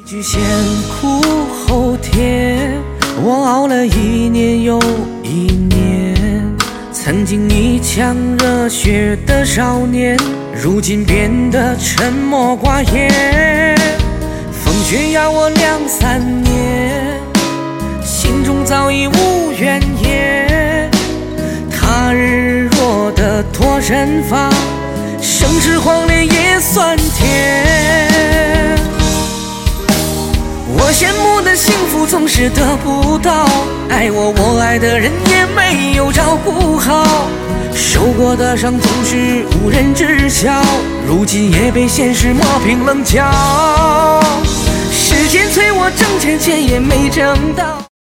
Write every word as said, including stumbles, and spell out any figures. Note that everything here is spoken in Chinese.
句先苦后甜，我熬了一年又一年。曾经你腔热血的少年，如今变得沉默寡言。风雪压我两三年，心中早已无怨言。他日若得脱身发，生至黄连也算甜。我羡慕的幸福总是得不到，爱我我爱的人也没有照顾好，受过的伤总是无人知晓，如今也被现实磨平棱角。时间催我挣钱，钱也没挣到。